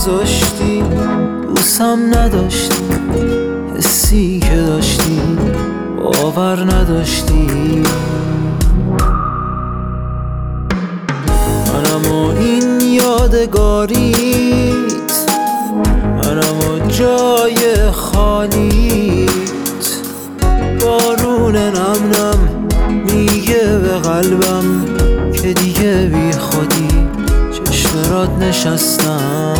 گذاشتی، دوستم نداشتی، حسی که داشتی باور نداشتی. منم و این یادگاریت، منم و جای خالیت. بارون نم نم میگه به قلبم که دیگه بی خودی چشمرات نشستم.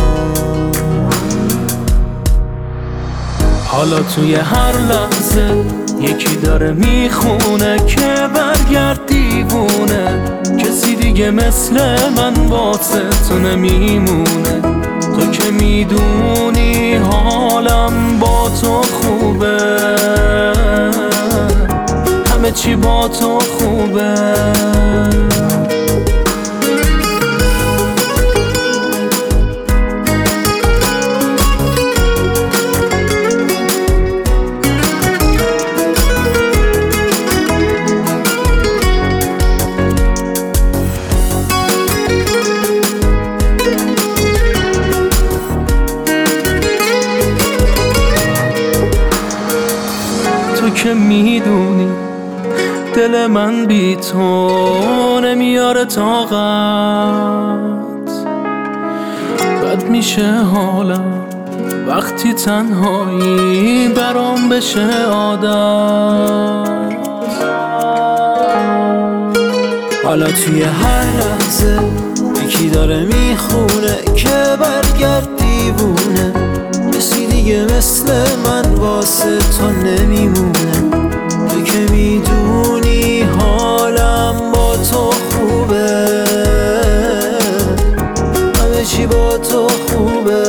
حالا توی هر لحظه یکی داره میخونه که برگرد دیوونه. کسی دیگه مثل من واسه تو نمیمونه. تو که میدونی حالم با تو خوبه، همه چی با تو خوبه. تو که میدونی دل من بی تو نمیاره طاقت. بد میشه حالم وقتی تنهایی برام بشه عادت. حالا توی هر لحظه یکی داره میخونه که برگرد دیوونه. کسی دیگه مثل من واسه تو نمیمونه. تو که میدونی حالم با تو خوبه، همه چی با تو خوبه.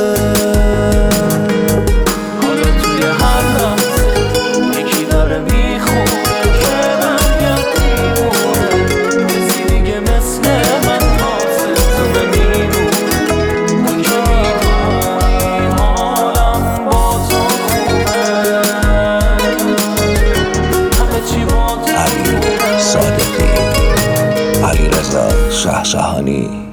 حالا توی هر لحظه یکی داره میخونه که برگرد دیوونه. کسی دیگه مثل من واسه تو نمیمونه. تو که میدونی حالم با تو خوبه، همه چی با تو خوبه. صادقی، علیرضا شهشهانی.